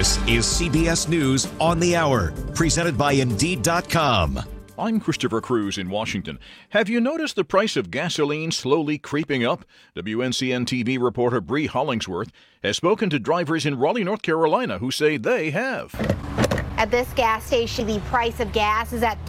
This is CBS News on the Hour, presented by Indeed.com. I'm Christopher Cruz in Washington. Have you noticed the price of gasoline slowly creeping up? WNCN-TV reporter Bree Hollingsworth has spoken to drivers in Raleigh, North Carolina, who say they have. At this gas station, the price of gas is at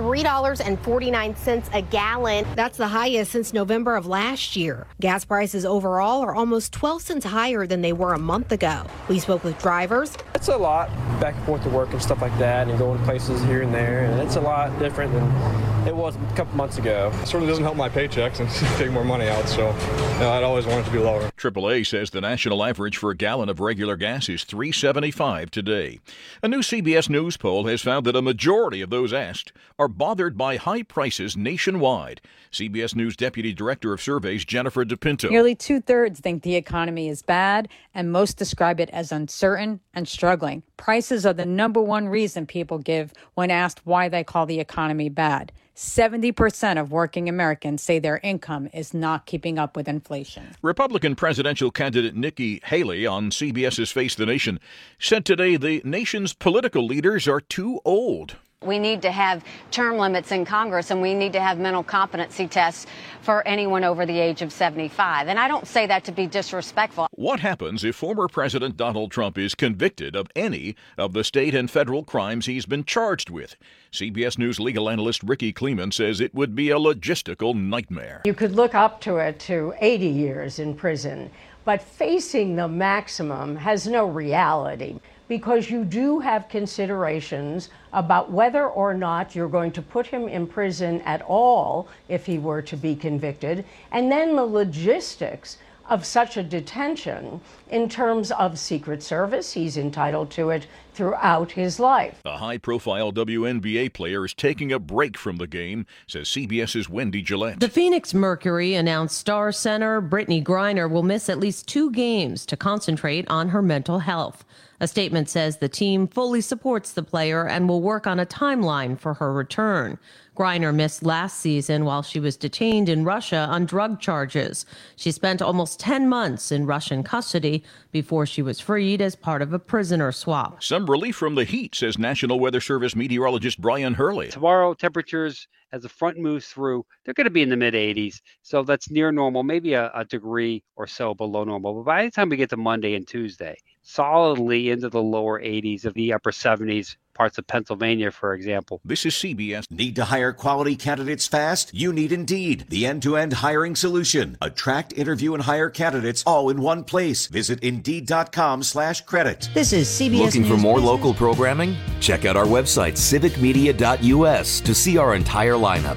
$3.49 a gallon. That's the highest since November of last year. Gas prices overall are almost 12 cents higher than they were a month ago. We spoke with drivers. It's a lot back and forth to work and stuff like that and going places here and there, and it's a lot different than it was a couple months ago. It certainly doesn't help my paychecks and take more money out, so I'd always want it to be lower. AAA says the national average for a gallon of regular gas is $3.75 today. A new CBS News poll has found that a majority of those asked are bothered by high prices nationwide. CBS News Deputy Director of Surveys Jennifer DePinto. Nearly two-thirds think the economy is bad, and most describe it as uncertain and struggling. Prices are the number one reason people give when asked why they call the economy bad. 70% of working Americans say their income is not keeping up with inflation. Republican presidential candidate Nikki Haley on CBS's Face the Nation said today the nation's political leaders are too old. We need to have term limits in Congress, and we need to have mental competency tests for anyone over the age of 75. And I don't say that to be disrespectful. What happens if former President Donald Trump is convicted of any of the state and federal crimes he's been charged with? CBS News legal analyst Ricky Kleeman says it would be a logistical nightmare. You could look up to it to 80 years in prison, but facing the maximum has no reality, because you do have considerations about whether or not you're going to put him in prison at all if he were to be convicted, and then the logistics of such a detention in terms of Secret Service. He's entitled to it throughout his life. A high-profile WNBA player is taking a break from the game, says CBS's Wendy Gillette. The Phoenix Mercury announced star center Brittany Griner will miss at least 2 games to concentrate on her mental health. A statement says the team fully supports the player and will work on a timeline for her return. Griner missed last season while she was detained in Russia on drug charges. She spent almost 10 months in Russian custody before she was freed as part of a prisoner swap. Some relief from the heat, says National Weather Service meteorologist Brian Hurley. Tomorrow, temperatures, as the front moves through, they're going to be in the mid-80s. So that's near normal, maybe a degree or so below normal. But by the time we get to Monday and Tuesday, solidly into the lower 80s of the upper 70s, parts of Pennsylvania, for example. This is CBS. Need to hire quality candidates fast? You need Indeed, the end-to-end hiring solution. Attract, interview, and hire candidates all in one place. Visit Indeed.com/credit. This is CBS Looking News for more Business. local programming? Check out our website, civicmedia.us, to see our entire lineup.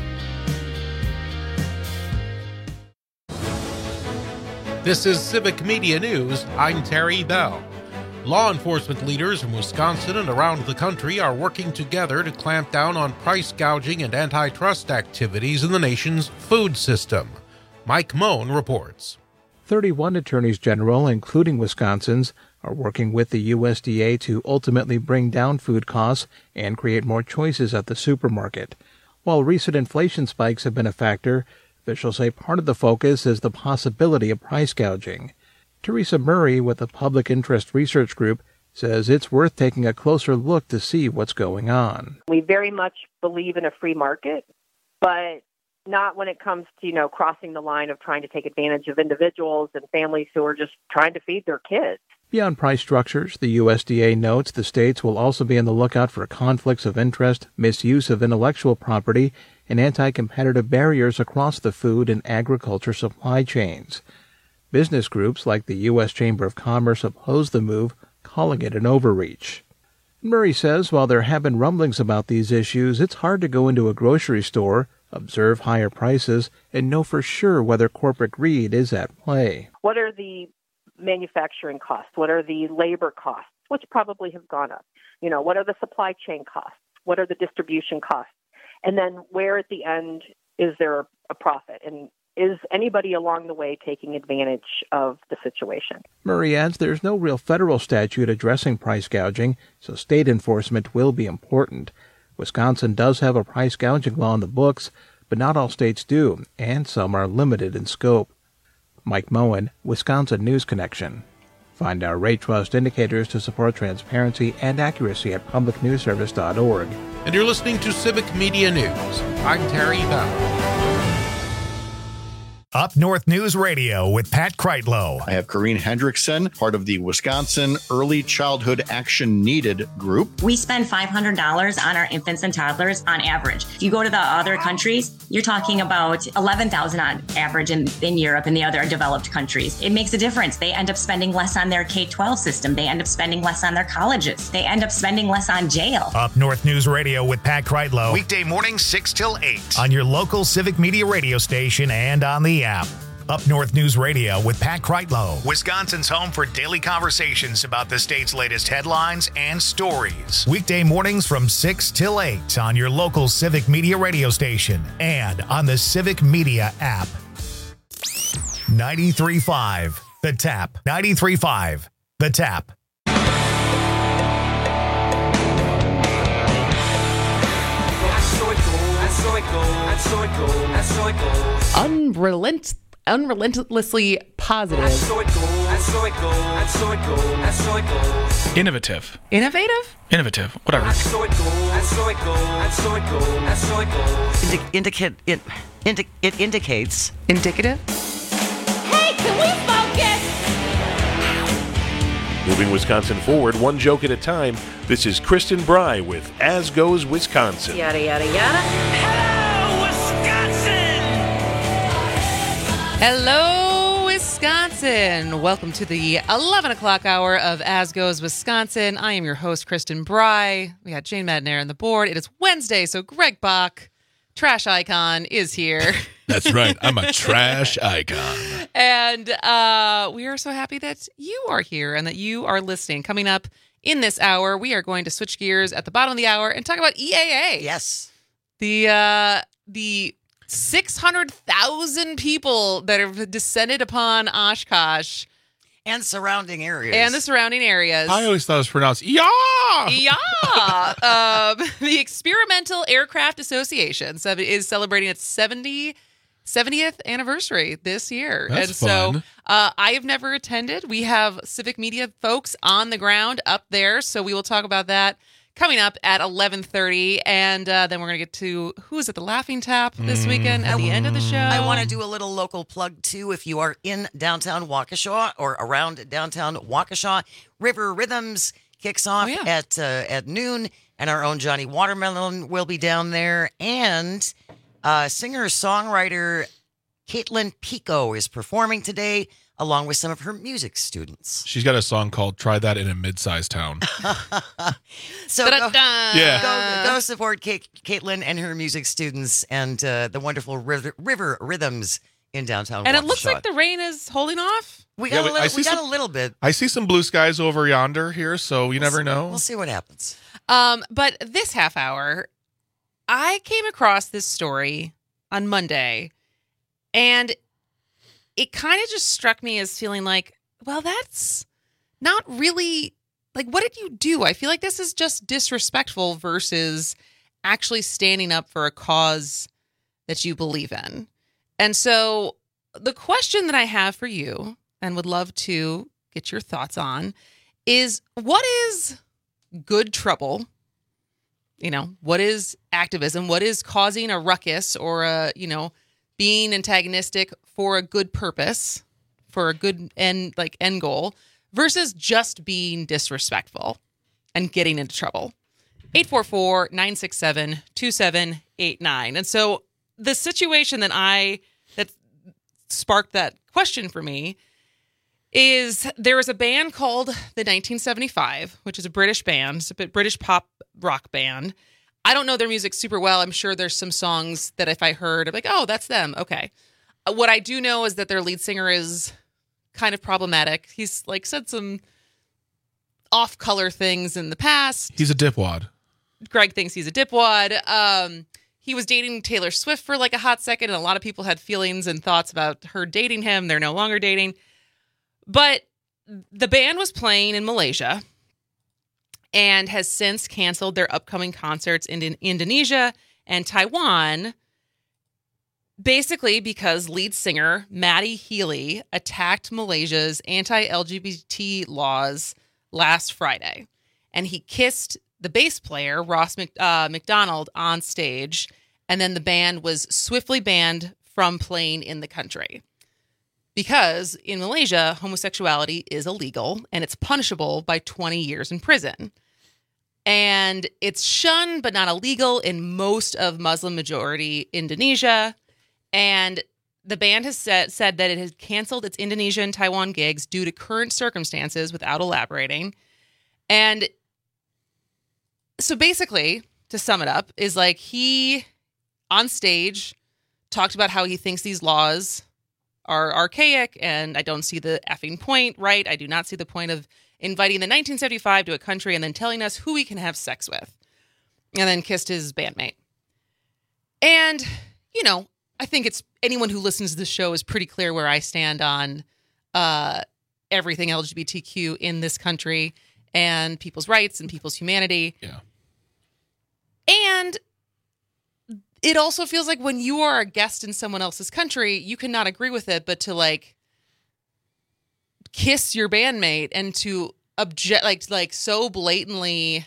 This is Civic Media News. I'm Terry Bell. Law enforcement leaders from Wisconsin and around the country are working together to clamp down on price gouging and antitrust activities in the nation's food system. Mike Moen reports. 31 attorneys general, including Wisconsin's, are working with the USDA to ultimately bring down food costs and create more choices at the supermarket. While recent inflation spikes have been a factor, officials say part of the focus is the possibility of price gouging. Teresa Murray with the Public Interest Research Group says it's worth taking a closer look to see what's going on. We very much believe in a free market, but not when it comes to, crossing the line of trying to take advantage of individuals and families who are just trying to feed their kids. Beyond price structures, the USDA notes the states will also be on the lookout for conflicts of interest, misuse of intellectual property, and anti-competitive barriers across the food and agriculture supply chains. Business groups like the U.S. Chamber of Commerce oppose the move, calling it an overreach. Murray says while there have been rumblings about these issues, it's hard to go into a grocery store, observe higher prices, and know for sure whether corporate greed is at play. What are the manufacturing costs? What are the labor costs, which probably have gone up? What are the supply chain costs? What are the distribution costs? And then where at the end is there a profit? And is anybody along the way taking advantage of the situation? Murray adds there's no real federal statute addressing price gouging, so state enforcement will be important. Wisconsin does have a price gouging law on the books, but not all states do, and some are limited in scope. Mike Moen, Wisconsin News Connection. Find our Rate Trust indicators to support transparency and accuracy at publicnewsservice.org. And you're listening to Civic Media News. I'm Terry Bell. Up North News Radio with Pat Kreitlow. I have Corrine Hendrickson, part of the Wisconsin Early Childhood Action Needed group. We spend $500 on our infants and toddlers on average. If you go to the other countries, you're talking about $11,000 on average in Europe and the other developed countries. It makes a difference. They end up spending less on their K-12 system. They end up spending less on their colleges. They end up spending less on jail. Up North News Radio with Pat Kreitlow. Weekday mornings 6 till 8. On your local Civic Media radio station and on the app. Up North News Radio with Pat Kreitlow. Wisconsin's home for daily conversations about the state's latest headlines and stories. Weekday mornings from 6 till 8 on your local Civic Media radio station and on the Civic Media app. 93.5 The Tap. 93.5 The Tap. Unrelentlessly positive. Innovative. Innovative? Innovative. Whatever. It indicates. Indicative? Hey, can we focus? Moving Wisconsin forward, one joke at a time. This is Kristen Bry with As Goes Wisconsin. Yada, yada, yada. Hello, Wisconsin. Welcome to the 11 o'clock hour of As Goes Wisconsin. I am your host, Kristen Bry. We got Jane Madden on the board. It is Wednesday, so Greg Bach, trash icon, is here. That's right. I'm a trash icon. And we are so happy that you are here and that you are listening. Coming up in this hour, we are going to switch gears at the bottom of the hour and talk about EAA. Yes. The 600,000 people that have descended upon Oshkosh. And surrounding areas. And the surrounding areas. I always thought it was pronounced "yeah." Yeah. The Experimental Aircraft Association is celebrating its 70th anniversary this year. That's fun. So I have never attended. We have Civic Media folks on the ground up there, so we will talk about that coming up at 11:30, and then we're going to get to who is at the Laughing Tap this weekend at the end of the show. I want to do a little local plug, too. If you are in downtown Waukesha or around downtown Waukesha, River Rhythms kicks off at noon, and our own Johnny Watermelon will be down there, and singer-songwriter Caitlin Pico is performing today, along with some of her music students. She's got a song called "Try That in a Mid-Sized Town." So go support Caitlin and her music students and the wonderful River Rhythms in downtown And Waukesha. it looks like the rain is holding off. We got a little bit. I see some blue skies over yonder here, so you never know. We'll see what happens. But this half hour, I came across this story on Monday, and it kind of just struck me as feeling like, well, that's not really, like, what did you do? I feel like this is just disrespectful versus actually standing up for a cause that you believe in. And so the question that I have for you, and would love to get your thoughts on, is what is good trouble? You know, what is activism? What is causing a ruckus or being antagonistic for a good purpose, for a good end goal, versus just being disrespectful and getting into trouble? 844-967-2789. And so the situation that sparked that question for me is there was a band called the 1975, which is a British band. It's a British pop rock band. I don't know their music super well. I'm sure there's some songs that if I heard, I'm like, oh, that's them. Okay. What I do know is that their lead singer is kind of problematic. He's said some off-color things in the past. He's a dipwad. Greg thinks he's a dipwad. He was dating Taylor Swift for a hot second, and a lot of people had feelings and thoughts about her dating him. They're no longer dating. But the band was playing in Malaysia and has since canceled their upcoming concerts in Indonesia and Taiwan basically because lead singer Maddie Healy attacked Malaysia's anti-LGBT laws last Friday. And he kissed the bass player, Ross McDonald, on stage. And then the band was swiftly banned from playing in the country. Because in Malaysia, homosexuality is illegal and it's punishable by 20 years in prison. And it's shunned but not illegal in most of Muslim-majority Indonesia. And the band has said that it has canceled its Indonesia and Taiwan gigs due to current circumstances without elaborating. And so basically, to sum it up, is like he, on stage, talked about how he thinks these laws are archaic and I don't see the effing point, right? I do not see the point of inviting the 1975 to a country and then telling us who we can have sex with. And then kissed his bandmate. And, you know, I think it's anyone who listens to the show is pretty clear where I stand on everything LGBTQ in this country and people's rights and people's humanity. Yeah. And it also feels like when you are a guest in someone else's country, you cannot agree with it, but to like kiss your bandmate and to object like so blatantly,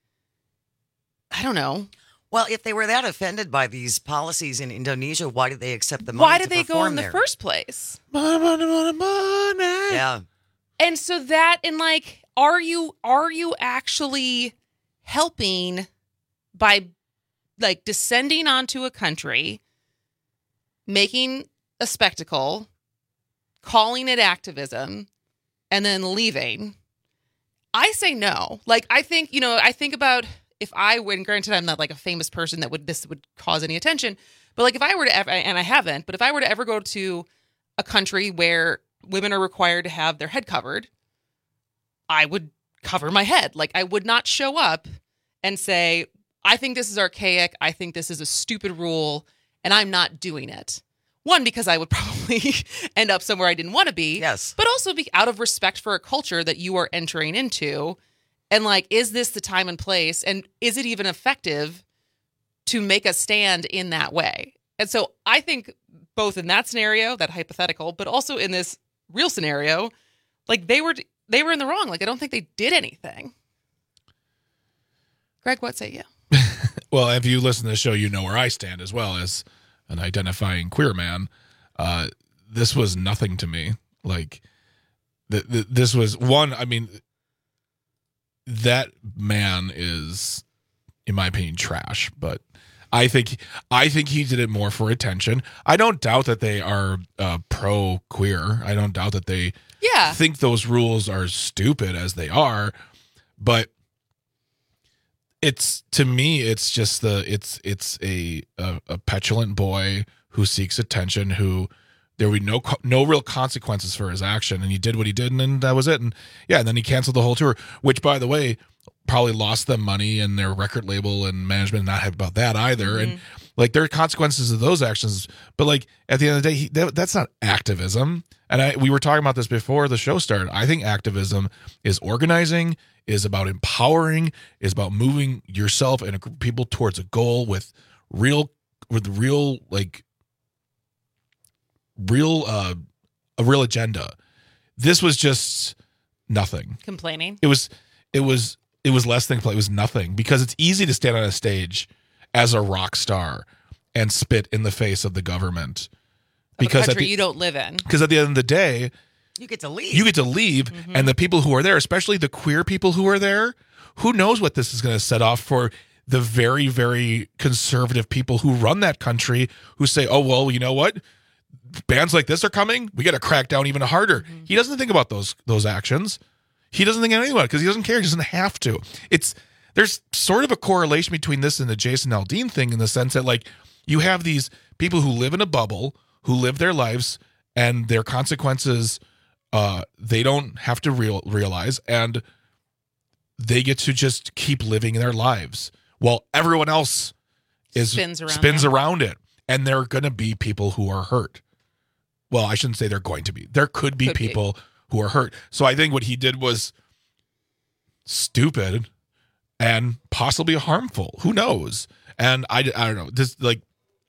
I don't know. Well, if they were that offended by these policies in Indonesia, why did they accept the money? Why did they go in the first place? Money. Yeah. And so that, and like, are you actually helping by like descending onto a country, making a spectacle, calling it activism, and then leaving? I say no. Like, I think, you know, I think about if I would, and granted I'm not like a famous person that this would cause any attention, but like if I were to ever, and I haven't, but if I were to ever go to a country where women are required to have their head covered, I would cover my head. Like, I would not show up and say, I think this is archaic. I think this is a stupid rule, and I'm not doing it. One, because I would probably end up somewhere I didn't want to be. Yes. But also be out of respect for a culture that you are entering into. And like, is this the time and place? And is it even effective to make a stand in that way? And so I think both in that scenario, that hypothetical, but also in this real scenario, like they were in the wrong. Like, I don't think they did anything. Greg, what say you? Well, if you listen to the show, you know where I stand as well as an identifying queer man. This was nothing to me. Like, this was one, I mean, that man is, in my opinion, trash, but I think he did it more for attention. I don't doubt that they are pro-queer. I don't doubt that they think those rules are stupid as they are, but it's, to me, it's just it's a petulant boy who seeks attention, who there would be no real consequences for his action, and he did what he did, and then that was it. And yeah, and then he canceled the whole tour, which, by the way, probably lost them money and their record label and management not happy about that either. Mm-hmm. And like, there are consequences of those actions, but like at the end of the day, that's not activism. And we were talking about this before the show started. I think activism is organizing, is about empowering, is about moving yourself and a group of people towards a goal with a real agenda. This was just nothing. Complaining. It was less than play. It was nothing, because it's easy to stand on a stage as a rock star and spit in the face of the government. Because a country you don't live in. Because at the end of the day, you get to leave. Mm-hmm. And the people who are there, especially the queer people who are there, who knows what this is going to set off for the very, very conservative people who run that country, who say, oh, well, you know what? Bands like this are coming. We got to crack down even harder. Mm-hmm. He doesn't think about those actions. He doesn't think anything about it because he doesn't care. He doesn't have to. There's sort of a correlation between this and the Jason Aldean thing, in the sense that, like, you have these people who live in a bubble, who live their lives, and their consequences they don't have to realize, and they get to just keep living their lives while everyone else spins around it. And there are going to be people who are hurt. Well, I shouldn't say they're going to be. There could be people who are hurt. So I think what he did was stupid and possibly harmful. Who knows? And I don't know. This, like,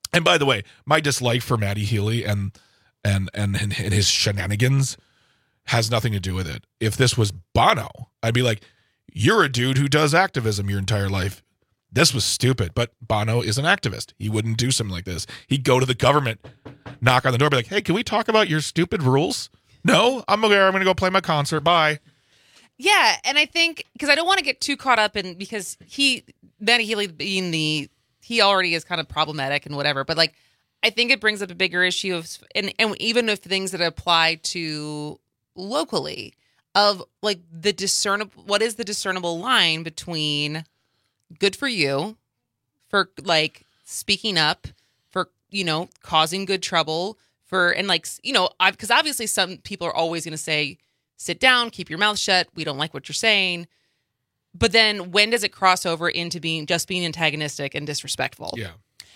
And by the way, my dislike for Matty Healy and his shenanigans has nothing to do with it. If this was Bono, I'd be like, you're a dude who does activism your entire life. This was stupid. But Bono is an activist. He wouldn't do something like this. He'd go to the government, knock on the door, be like, hey, can we talk about your stupid rules? No, I'm going to go play my concert. Bye. Yeah, and I think, because I don't want to get too caught up in, because Matty Healy being he already is kind of problematic and whatever, but like, I think it brings up a bigger issue of, and even if things that apply to locally, of like what is the discernible line between good for you, for like speaking up, for, causing good trouble, and like, because obviously some people are always going to say, sit down, keep your mouth shut, we don't like what you're saying. But then when does it cross over into being antagonistic and disrespectful? Yeah.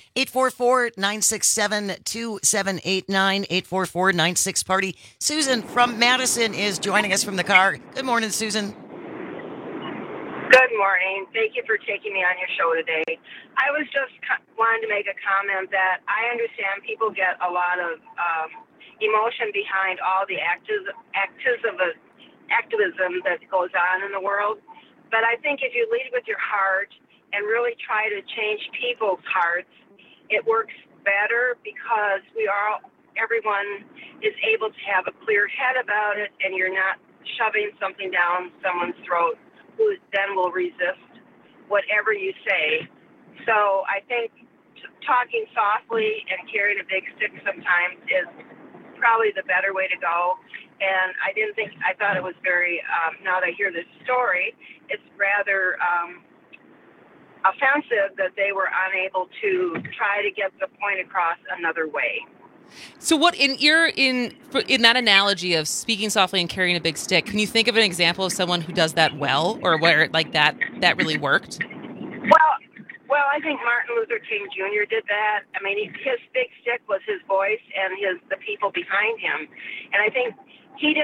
844-967-2789, 844-96-PARTY. Susan from Madison is joining us from the car. Good morning, Susan. Good morning. Thank you for taking me on your show today. I was just wanting to make a comment that I understand people get a lot of emotion behind all the activism that goes on in the world. But I think if you lead with your heart and really try to change people's hearts, it works better because everyone is able to have a clear head about it, and you're not shoving something down someone's throat who then will resist whatever you say. So I think talking softly and carrying a big stick sometimes is probably the better way to go. And I thought it was very, now that I hear this story, it's rather offensive that they were unable to try to get the point across another way. So what in that analogy of speaking softly and carrying a big stick, can you think of an example of someone who does that well, or where like that really worked? Well, I think Martin Luther King Jr. did that. I mean, his big stick was his voice and the people behind him. And I think he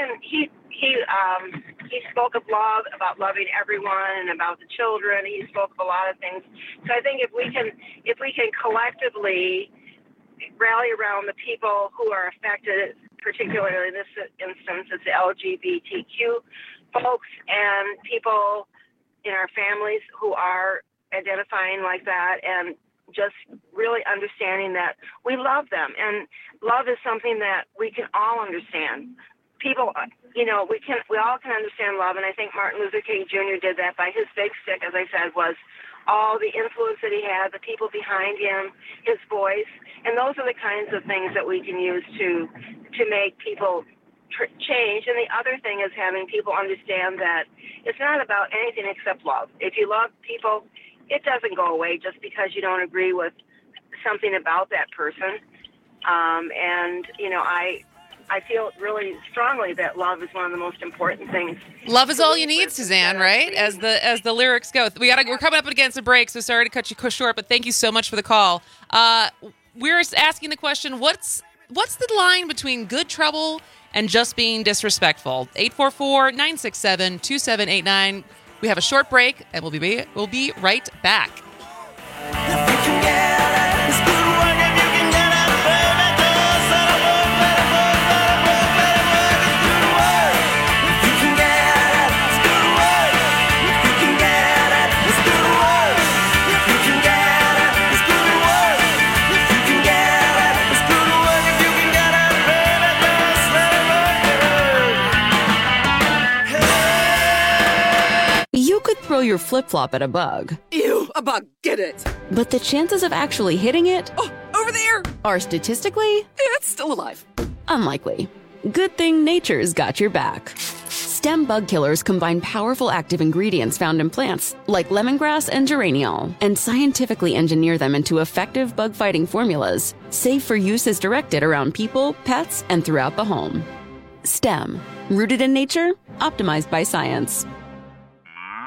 spoke of love, about loving everyone, and about the children. He spoke of a lot of things. So I think if we can collectively rally around the people who are affected, particularly in this instance, it's the LGBTQ folks and people in our families who are identifying like that, and just really understanding that we love them, and love is something that we can all understand. People, we all can understand love, and I think Martin Luther King Jr. did that by his big stick, as I said, was all the influence that he had, the people behind him, his voice, and those are the kinds of things that we can use to make people change. And the other thing is having people understand that it's not about anything except love. If you love people, it doesn't go away just because you don't agree with something about that person. I feel really strongly that love is one of the most important things. Love is all you need, Suzanne, right? As the lyrics go. We're coming up against a break, so sorry to cut you short, but thank you so much for the call. We're asking the question, what's the line between good trouble and just being disrespectful? 844-967-2789. We have a short break, and we'll be right back. You could throw your flip-flop at a bug. Ew, a bug, get it. But the chances of actually hitting it... Oh, over there! ...are statistically... It's still alive. ...unlikely. Good thing nature's got your back. Stem bug killers combine powerful active ingredients found in plants, like lemongrass and geraniol, and scientifically engineer them into effective bug-fighting formulas, safe for use as directed around people, pets, and throughout the home. Stem. Rooted in nature, optimized by science.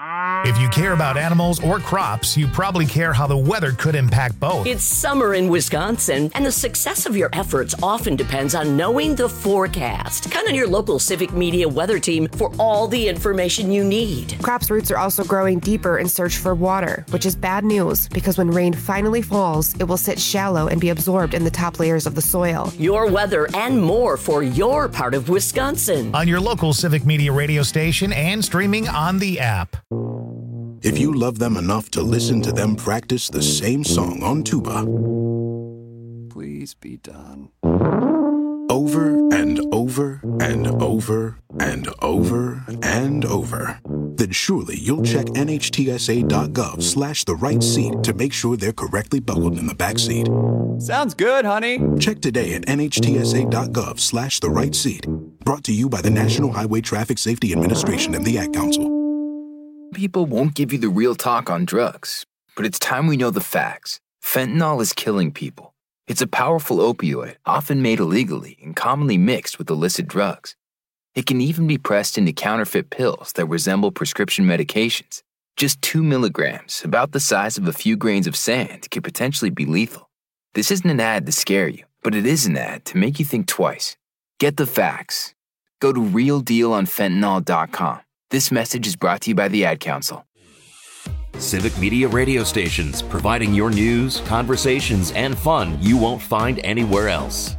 If you care about animals or crops, you probably care how the weather could impact both. It's summer in Wisconsin, and the success of your efforts often depends on knowing the forecast. Count on your local Civic Media weather team for all the information you need. Crops' roots are also growing deeper in search for water, which is bad news because when rain finally falls, it will sit shallow and be absorbed in the top layers of the soil. Your weather and more for your part of Wisconsin. On your local Civic Media radio station and streaming on the app. If you love them enough to listen to them practice the same song on tuba, please be done. Over and over and over and over and over, then surely you'll check NHTSA.gov/the right seat to make sure they're correctly buckled in the back seat. Sounds good, honey. Check today at NHTSA.gov/the right seat. Brought to you by the National Highway Traffic Safety Administration and the Ad Council. People won't give you the real talk on drugs, but it's time we know the facts. Fentanyl is killing people. It's a powerful opioid, often made illegally and commonly mixed with illicit drugs. It can even be pressed into counterfeit pills that resemble prescription medications. Just 2 milligrams, about the size of a few grains of sand, could potentially be lethal. This isn't an ad to scare you, but it is an ad to make you think twice. Get the facts. Go to realdealonfentanyl.com. This message is brought to you by the Ad Council. Civic Media radio stations, providing your news, conversations, and fun you won't find anywhere else.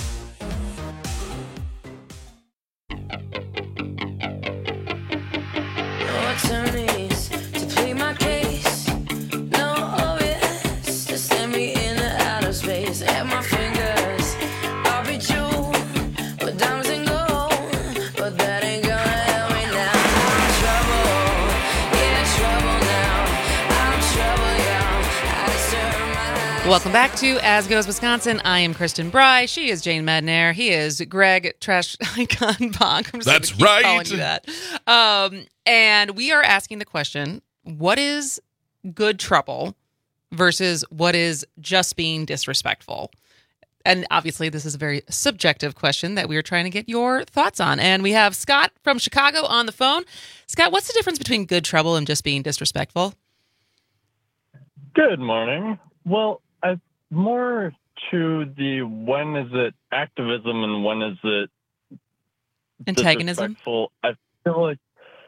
Welcome back to As Goes Wisconsin. I am Kristen Bry. She is Jane Madnair. He is Greg Trash Icon Bonk. I'm just That's gonna keep right. calling you that. And we are asking the question, what is good trouble versus what is just being disrespectful? And obviously, this is a very subjective question that we are trying to get your thoughts on. And we have Scott from Chicago on the phone. Scott, what's the difference between good trouble and just being disrespectful? Good morning. Well, more to the when is it activism and when is it antagonism? Disrespectful. I feel like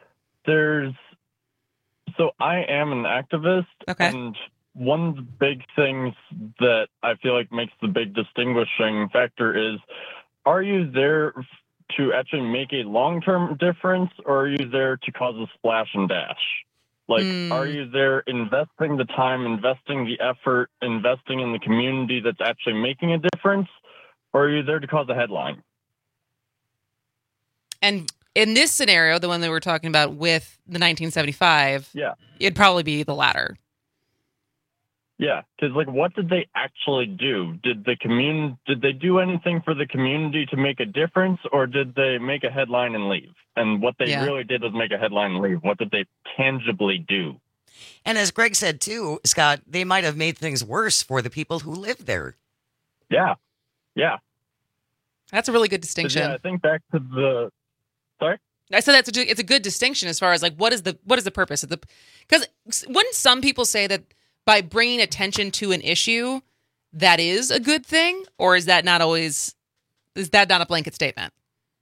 so I am an activist, and one of the big things that I feel like makes the big distinguishing factor is, are you there to actually make a long-term difference, or are you there to cause a splash and dash? Like, are you there investing the time, investing the effort, investing in the community that's actually making a difference, or are you there to cause a headline? And in this scenario, the one that we're talking about with the 1975, it'd probably be the latter. Yeah, because what did they actually do? Did they do anything for the community to make a difference, or did they make a headline and leave? And what they really did was make a headline and leave. What did they tangibly do? And as Greg said too, Scott, they might have made things worse for the people who live there. Yeah. That's a really good distinction. I think back to the. Sorry. I said it's a good distinction as far as what is the purpose of the? Because wouldn't some people say that by bringing attention to an issue, that is a good thing, or is that not always? Is that not a blanket statement?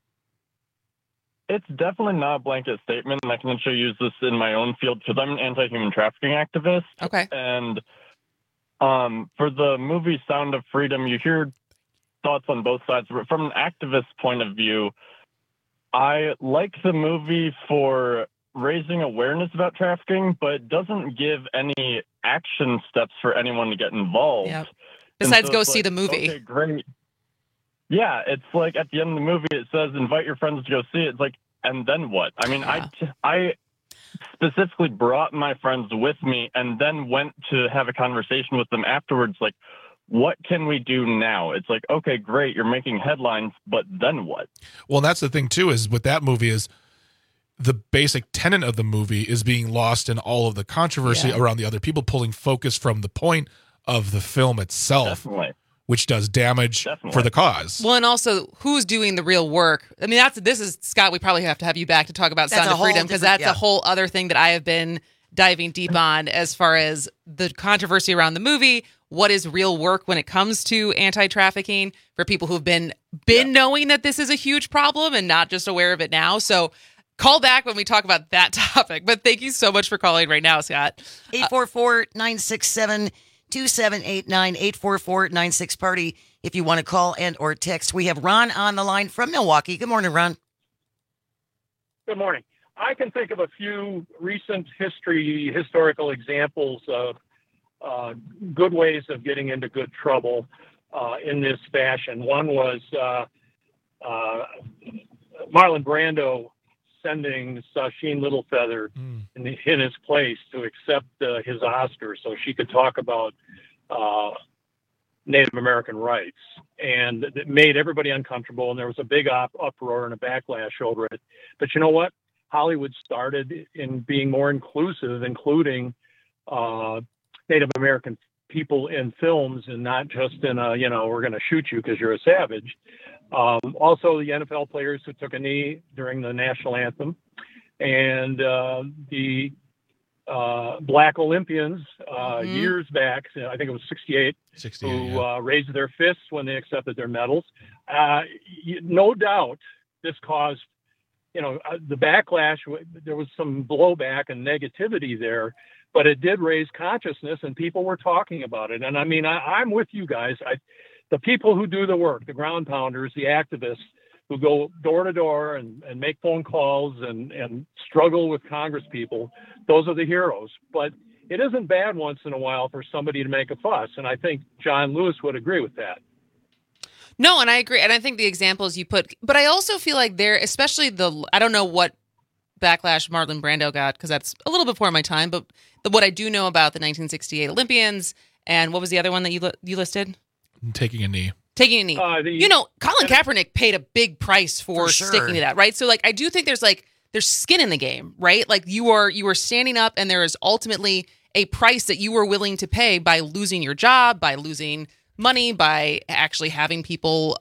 It's definitely not a blanket statement, and I can actually use this in my own field because I'm an anti-human trafficking activist. Okay. And for the movie Sound of Freedom, you hear thoughts on both sides. But from an activist point of view, I like the movie for raising awareness about trafficking, but it doesn't give any action steps for anyone to get involved. Yep. Besides go see the movie. Okay, great. Yeah, it's like at the end of the movie, it says, invite your friends to go see it. It's like, and then what? I mean, I specifically brought my friends with me and then went to have a conversation with them afterwards. Like, what can we do now? It's like, okay, great, you're making headlines, but then what? Well, and that's the thing, too, is with that movie is the basic tenet of the movie is being lost in all of the controversy around the other people, pulling focus from the point of the film itself. Definitely. Which does damage for the cause. Well, and also, who's doing the real work? I mean, this is Scott. We probably have to have you back to talk about Sound of Freedom because that's a whole other thing that I have been diving deep on as far as the controversy around the movie. What is real work when it comes to anti-trafficking for people who've been knowing that this is a huge problem and not just aware of it now. So call back when we talk about that topic. But thank you so much for calling right now, Scott. 844-967-2789, 844-96-PARTY if you want to call and or text. We have Ron on the line from Milwaukee. Good morning, Ron. Good morning. I can think of a few recent historical examples of good ways of getting into good trouble in this fashion. One was Marlon Brando sending Sacheen Littlefeather in his place to accept his Oscar so she could talk about Native American rights. And it made everybody uncomfortable, and there was a big uproar and a backlash over it. But you know what? Hollywood started in being more inclusive, including Native American people in films and not just in a, we're going to shoot you because you're a savage. Also, the NFL players who took a knee during the national anthem, and the Black Olympians years back, I think it was 68, who raised their fists when they accepted their medals. No doubt this caused, the backlash. There was some blowback and negativity there, but it did raise consciousness and people were talking about it. And I mean, I'm with you guys. The people who do the work, the ground pounders, the activists who go door to door and make phone calls and struggle with Congress people, those are the heroes. But it isn't bad once in a while for somebody to make a fuss. And I think John Lewis would agree with that. No, and I agree. And I think the examples you put, but I also feel like especially I don't know what backlash Marlon Brando got, because that's a little before my time, but what I do know about the 1968 Olympians, and what was the other one that you listed? Taking a knee. Colin Kaepernick paid a big price for sticking to that, right? So I do think there's skin in the game, right? Like you are standing up, and there is ultimately a price that you are willing to pay by losing your job, by losing money, by actually having people,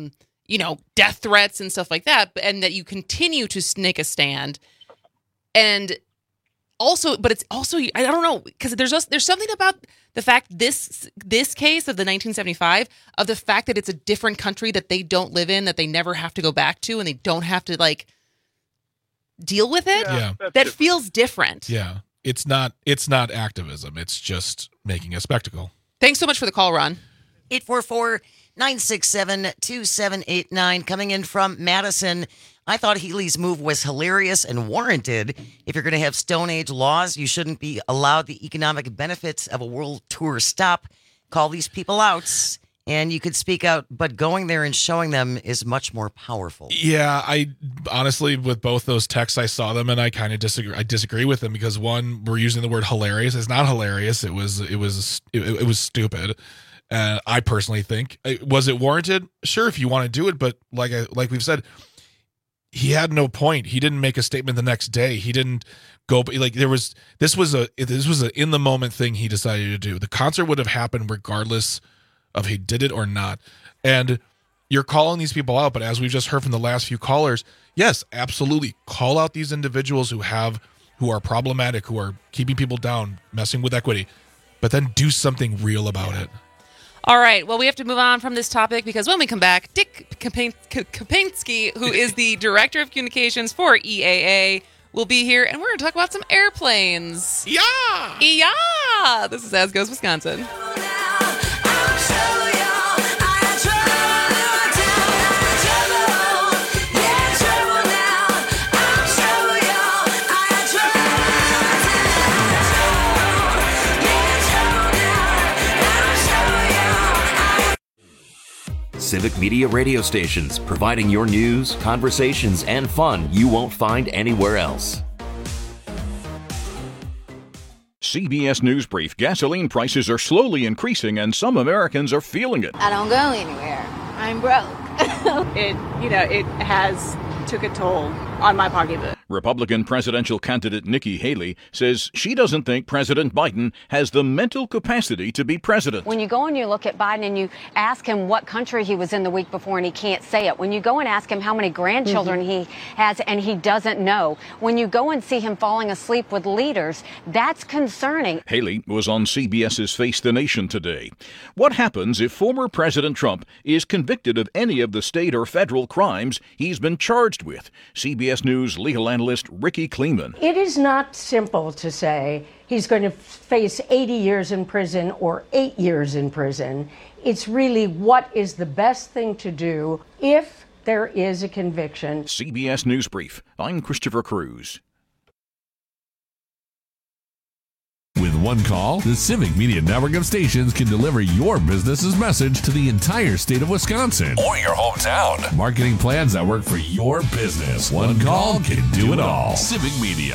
death threats and stuff like that, and that you continue to make a stand. And also, but it's also, I don't know, because there's something about the fact this case of the 1975, of the fact that it's a different country that they don't live in, that they never have to go back to, and they don't have to deal with it. Yeah. That feels different. Yeah. It's not activism. It's just making a spectacle. Thanks so much for the call, Ron. 844-967-2789 coming in from Madison. I thought Healy's move was hilarious and warranted. If you're going to have Stone Age laws, you shouldn't be allowed the economic benefits of a world tour stop. Call these people out, and you could speak out, but going there and showing them is much more powerful. Yeah, I honestly, with both those texts, I saw them, and I kind of disagree. I disagree with them because, one, we're using the word hilarious. It's not hilarious. It was stupid. And I personally think, was it warranted? Sure, if you want to do it, but like we've said, he had no point. He didn't make a statement the next day. He didn't go. This was a in the moment thing he decided to do. The concert would have happened regardless of he did it or not. And you're calling these people out, but as we've just heard from the last few callers, yes, absolutely, call out these individuals who are problematic, who are keeping people down, messing with equity, but then do something real about it. All right. Well, we have to move on from this topic because when we come back, Dick Kapinski, who is the Director of Communications for EAA, will be here, and we're going to talk about some airplanes. Yeah! Yeah! This is As Goes Wisconsin. Civic Media radio stations, providing your news, conversations, and fun you won't find anywhere else. CBS News Brief. Gasoline prices are slowly increasing and some Americans are feeling it. I don't go anywhere. I'm broke. It has took a toll on my pocketbook. Republican presidential candidate Nikki Haley says she doesn't think President Biden has the mental capacity to be president. When you go and you look at Biden and you ask him what country he was in the week before and he can't say it. When you go and ask him how many grandchildren he has and he doesn't know. When you go and see him falling asleep with leaders, that's concerning. Haley was on CBS's Face the Nation today. What happens if former President Trump is convicted of any of the state or federal crimes he's been charged with? CBS News legal analyst Ricky Kleeman. It is not simple to say he's going to face 80 years in prison or 8 years in prison. It's really what is the best thing to do if there is a conviction. CBS News Brief. I'm Christopher Cruz. With one call, the Civic Media Network of stations can deliver your business's message to the entire state of Wisconsin or your hometown. Marketing plans that work for your business. One call can do it all. Civic Media,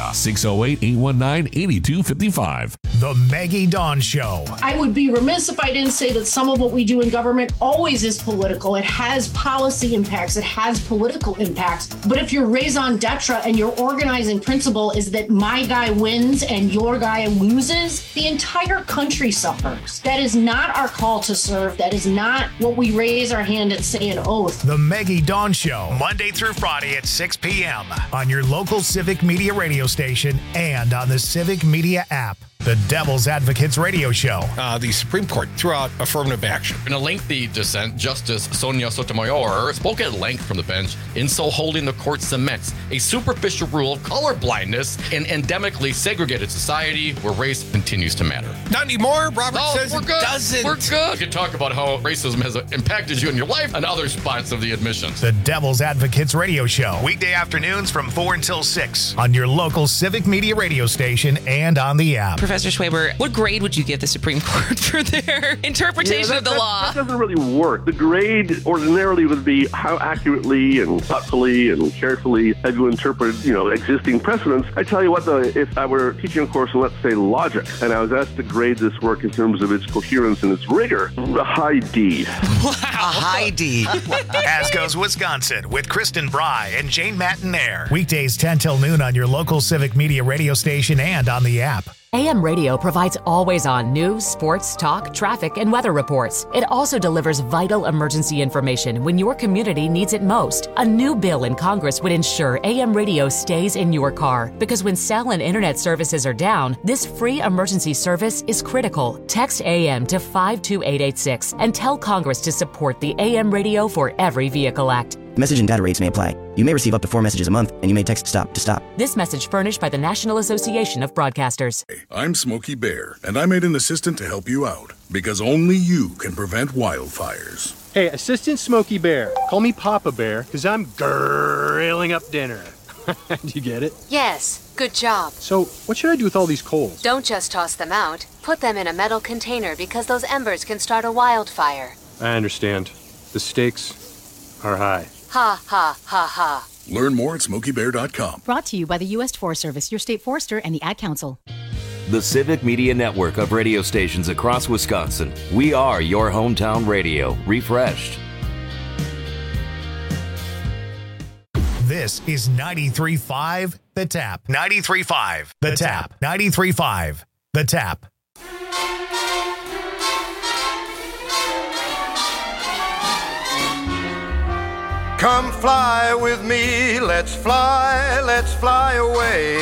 608-819-8255. The Maggie Dawn Show. I would be remiss if I didn't say that some of what we do in government always is political. It has policy impacts. It has political impacts. But if your raison d'etre and your organizing principle is that my guy wins and your guy loses, the entire country suffers. That is not our call to serve. That is not what we raise our hand and say an oath. The Maggie Dawn Show, Monday through Friday at 6 p.m. on your local Civic Media radio station and on the Civic Media app. The Devil's Advocates Radio Show. The Supreme Court threw out affirmative action. In a lengthy dissent, Justice Sonia Sotomayor spoke at length from the bench, in so holding the court cements a superficial rule of colorblindness in endemically segregated society where race continues to matter. Not anymore. Robert says we're it good. doesn't. We're good. You can talk about how racism has impacted you in your life and other spots of the admissions. The Devil's Advocates Radio Show. Weekday afternoons from 4 until 6. On your local Civic Media radio station and on the app. Professor Schwaber, what grade would you give the Supreme Court for their interpretation of the law? That doesn't really work. The grade ordinarily would be how accurately and thoughtfully and carefully have you interpreted, existing precedents. I tell you what, though, if I were teaching a course in, let's say, logic, and I was asked to grade this work in terms of its coherence and its rigor, a high D. Wow. A high D. As Goes Wisconsin with Kristen Bry and Jane Matinaire. Weekdays 10 till noon on your local Civic Media radio station and on the app. AM radio provides always-on news, sports, talk, traffic, and weather reports. It also delivers vital emergency information when your community needs it most. A new bill in Congress would ensure AM radio stays in your car, because when cell and internet services are down, this free emergency service is critical. Text AM to 52886 and tell Congress to support the AM Radio for Every Vehicle Act. Message and data rates may apply. You may receive up to 4 messages a month, and you may text STOP to stop. This message furnished by the National Association of Broadcasters. I'm Smokey Bear, and I made an assistant to help you out, because only you can prevent wildfires. Hey, Assistant Smokey Bear. Call me Papa Bear, because I'm grilling up dinner. Do you get it? Yes, good job. So, what should I do with all these coals? Don't just toss them out. Put them in a metal container, because those embers can start a wildfire. I understand. The stakes are high. Ha, ha, ha, ha. Learn more at SmokeyBear.com. Brought to you by the U.S. Forest Service, your state forester, and the Ad Council. The Civic Media Network of radio stations across Wisconsin. We are your hometown radio, refreshed. This is 93.5 The Tap. 93.5 The Tap. 93.5 The Tap. Come fly with me, let's fly away.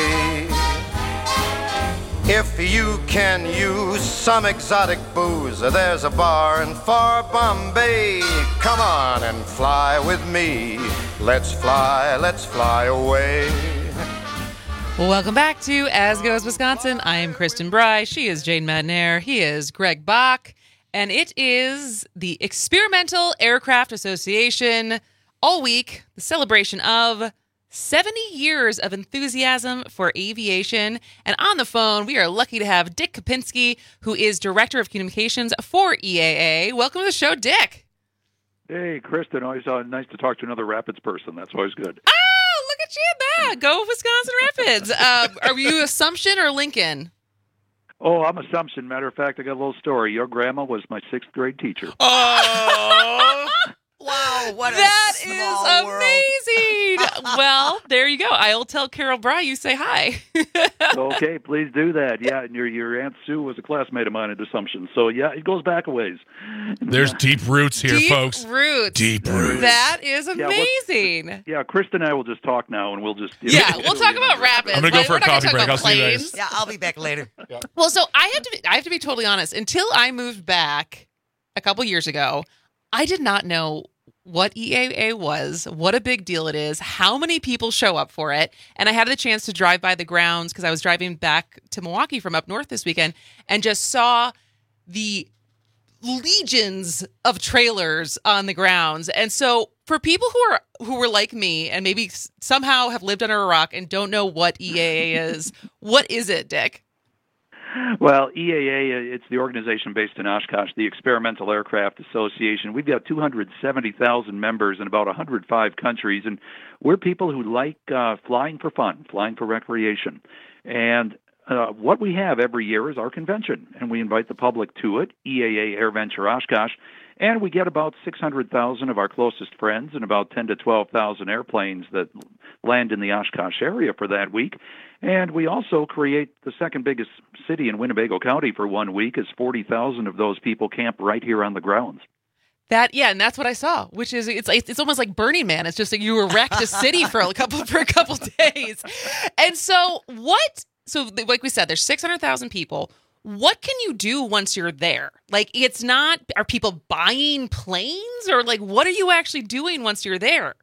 If you can use some exotic booze, there's a bar in far Bombay. Come on and fly with me, let's fly away. Welcome back to As Goes Wisconsin. I am Kristen Bry. She is Jane Matinaire. He is Greg Bach. And it is the Experimental Aircraft Association. All week, the celebration of 70 years of enthusiasm for aviation. And on the phone, we are lucky to have Dick Kopinski, who is Director of Communications for EAA. Welcome to the show, Dick. Hey, Kristen. Always nice to talk to another Rapids person. That's always good. Oh, look at you at that. Go Wisconsin Rapids. Are you Assumption or Lincoln? Oh, I'm Assumption. Matter of fact, I got a little story. Your grandma was my 6th grade teacher. Oh! Wow, what that is amazing. Well, there you go. I'll tell Carol Bry you say hi. Okay, please do that. Yeah, and your Aunt Sue was a classmate of mine at Assumption. So, yeah, it goes back a ways. There's deep roots here, folks. Deep roots. That is amazing. Chris and I will just talk now, and we'll just... we'll talk about rapids. I'm going to go for a coffee break. I'll see you guys. Yeah, I'll be back later. Yeah. Well, so I have to be totally honest. Until I moved back a couple years ago, I did not know what EAA was, what a big deal it is, how many people show up for it. And I had the chance to drive by the grounds because I was driving back to Milwaukee from up north this weekend and just saw the legions of trailers on the grounds. And so for people who were like me and maybe somehow have lived under a rock and don't know what EAA is, what is it, Dick? Well, EAA, it's the organization based in Oshkosh, the Experimental Aircraft Association. We've got 270,000 members in about 105 countries, and we're people who like flying for fun, flying for recreation. And what we have every year is our convention, and we invite the public to it, EAA AirVenture Oshkosh, and we get about 600,000 of our closest friends and about 10 to 12,000 airplanes that land in the Oshkosh area for that week. And we also create the second biggest city in Winnebago County for 1 week, as 40,000 of those people camp right here on the grounds. And that's what I saw, which is it's almost like Burning Man. It's just like you erect a city for a couple days. And so like we said, there's 600,000 people. What can you do once you're there? Like, it's not, are people buying planes, or like, what are you actually doing once you're there?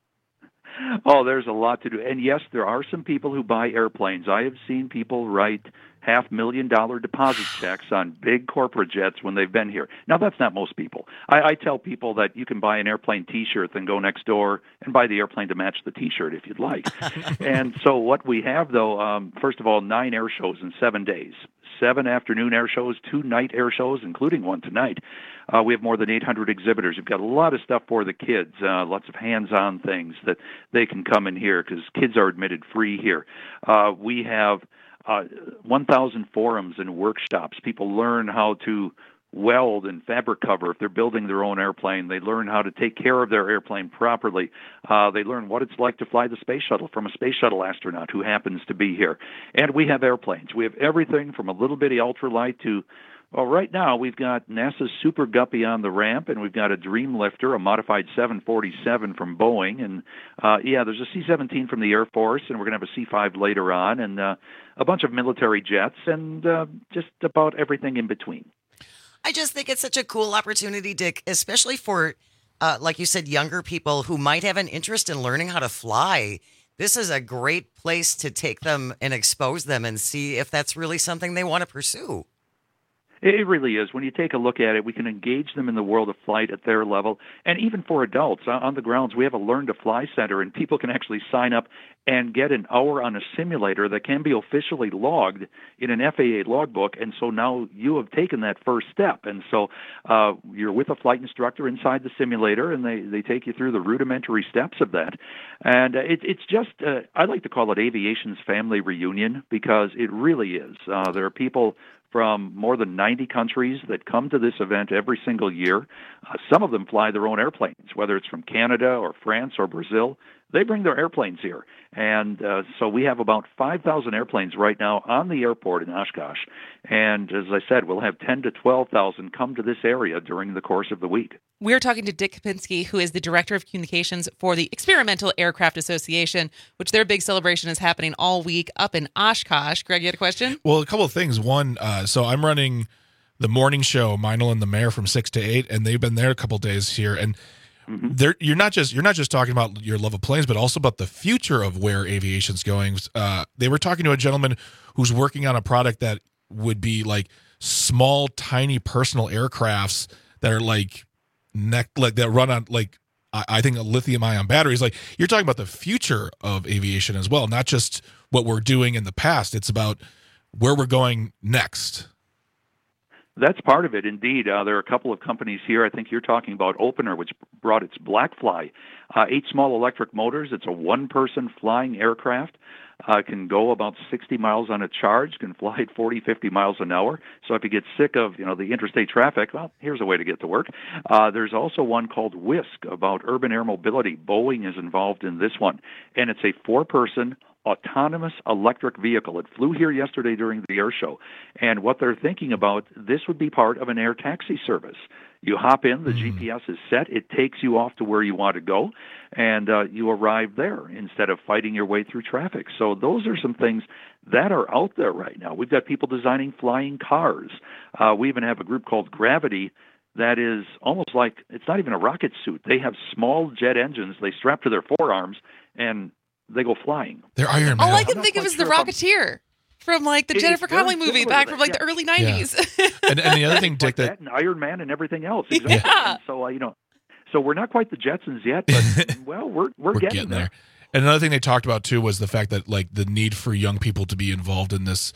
Oh, there's a lot to do. And yes, there are some people who buy airplanes. I have seen people write $500,000 deposit checks on big corporate jets when they've been here. Now, that's not most people. I tell people that you can buy an airplane T-shirt, then go next door and buy the airplane to match the T-shirt if you'd like. And so what we have, though, first of all, 9 air shows in 7 days. 7 afternoon air shows, 2 night air shows, including one tonight. We have more than 800 exhibitors. We've got a lot of stuff for the kids, lots of hands-on things that they can come in here because kids are admitted free here. We have 1,000 forums and workshops. People learn how to weld and fabric cover if they're building their own airplane. They learn how to take care of their airplane properly. They learn what it's like to fly the space shuttle from a space shuttle astronaut who happens to be here. And we have airplanes. We have everything from a little bitty ultralight to, well, right now we've got NASA's Super Guppy on the ramp, and we've got a Dreamlifter, a modified 747 from Boeing, and there's a C-17 from the Air Force, and we're going to have a C-5 later on, and a bunch of military jets, and just about everything in between. I just think it's such a cool opportunity, Dick, especially for, like you said, younger people who might have an interest in learning how to fly. This is a great place to take them and expose them and see if that's really something they want to pursue. It really is. When you take a look at it, we can engage them in the world of flight at their level. And even for adults, on the grounds, we have a Learn to Fly Center, and people can actually sign up and get an hour on a simulator that can be officially logged in an FAA logbook. And so now you have taken that first step. And so you're with a flight instructor inside the simulator, and they take you through the rudimentary steps of that. And it's just, I like to call it aviation's family reunion, because it really is. There are people from more than 90 countries that come to this event every single year. Some of them fly their own airplanes, whether it's from Canada or France or Brazil. They bring their airplanes here. And so we have about 5,000 airplanes right now on the airport in Oshkosh. And as I said, we'll have 10 to 12,000 come to this area during the course of the week. We're talking to Dick Kapinski, who is the Director of Communications for the Experimental Aircraft Association, which their big celebration is happening all week up in Oshkosh. Greg, you had a question? Well, a couple of things. One, so I'm running the morning show, Meinl and the Mayor, from 6 to 8, and they've been there a couple of days here. And you're not just talking about your love of planes, but also about the future of where aviation's going. They were talking to a gentleman who's working on a product that would be like small, tiny personal aircrafts that are like that run on I think lithium-ion batteries. Like, you're talking about the future of aviation as well, not just what we're doing in the past. It's about where we're going next. That's part of it, indeed. There are a couple of companies here. I think you're talking about Opener, which brought its Blackfly. 8 small electric motors. It's a one-person flying aircraft. Can go about 60 miles on a charge, can fly at 40, 50 miles an hour. So if you get sick of, the interstate traffic, well, here's a way to get to work. There's also one called Whisk about urban air mobility. Boeing is involved in this one. And it's a 4-person autonomous electric vehicle. It flew here yesterday during the air show. And what they're thinking about, this would be part of an air taxi service. You hop in, the GPS is set, it takes you off to where you want to go, and you arrive there instead of fighting your way through traffic. So those are some things that are out there right now. We've got people designing flying cars. We even have a group called Gravity that is almost like, it's not even a rocket suit. They have small jet engines they strap to their forearms, and they go flying. They're Iron Man. All I can think of is the Rocketeer from like the Jennifer Connelly movie back from like the early 90s. Yeah. and the other thing, Dick, that and Iron Man and everything else. Exactly. Yeah. And so so we're not quite the Jetsons yet, but well, we're getting there. And another thing they talked about too was the fact that like the need for young people to be involved in this,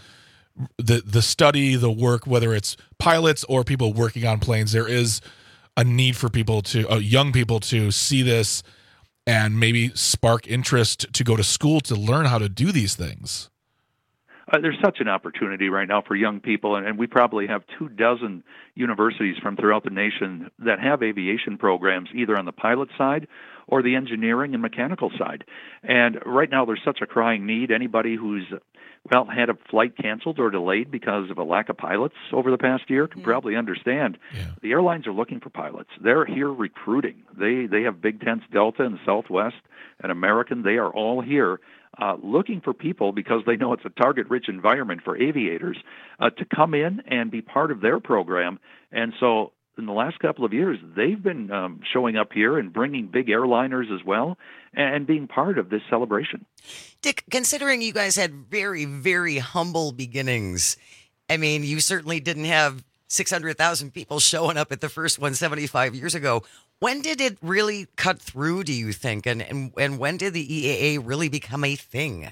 the study, the work, whether it's pilots or people working on planes. There is a need for people to young people to see this and maybe spark interest to go to school to learn how to do these things. There's such an opportunity right now for young people, and we probably have 24 universities from throughout the nation that have aviation programs, either on the pilot side or the engineering and mechanical side. And right now there's such a crying need. Anybody who's had a flight canceled or delayed because of a lack of pilots over the past year can probably understand. Yeah. The airlines are looking for pilots. They're here recruiting. They have Big Tents, Delta, and Southwest, and American. They are all here looking for people because they know it's a target-rich environment for aviators to come in and be part of their program. And so in the last couple of years, they've been showing up here and bringing big airliners as well and being part of this celebration. Dick, considering you guys had very, very humble beginnings, I mean, you certainly didn't have 600,000 people showing up at the first one 75 years ago. When did it really cut through, do you think? And when did the EAA really become a thing?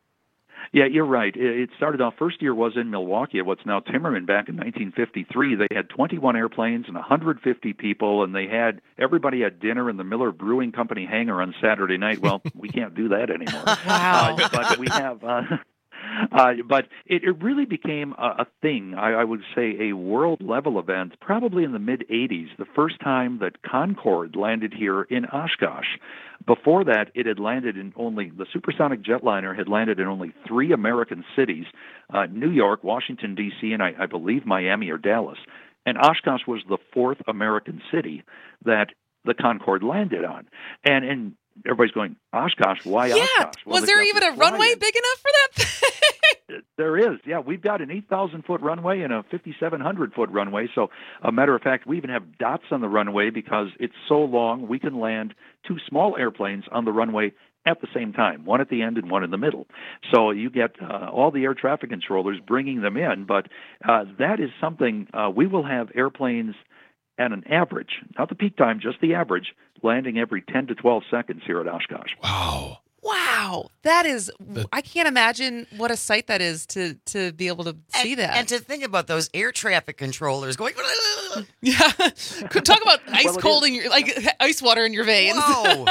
Yeah, you're right. It started off, first year was in Milwaukee at what's now Timmerman back in 1953. They had 21 airplanes and 150 people, and everybody had dinner in the Miller Brewing Company hangar on Saturday night. Well, we can't do that anymore. Wow. But we have... but it really became a thing, I would say a world-level event, probably in the mid-'80s, the first time that Concorde landed here in Oshkosh. Before that, it had landed in the supersonic jetliner had landed in only 3 American cities, New York, Washington, D.C., and I believe Miami or Dallas. And Oshkosh was the 4th American city that the Concorde landed on. And everybody's going, Oshkosh, why Oshkosh? Well, was there even a runway big enough for that? There is, yeah. We've got an 8,000-foot runway and a 5,700-foot runway. So, a matter of fact, we even have dots on the runway because it's so long we can land 2 small airplanes on the runway at the same time, one at the end and one in the middle. So you get all the air traffic controllers bringing them in, but that is something we will have airplanes at an average, not the peak time, just the average, landing every 10 to 12 seconds here at Oshkosh. Wow. That is, I can't imagine what a sight that is to be able to see that. And to think about those air traffic controllers going, yeah. Talk about ice water in your veins. Whoa.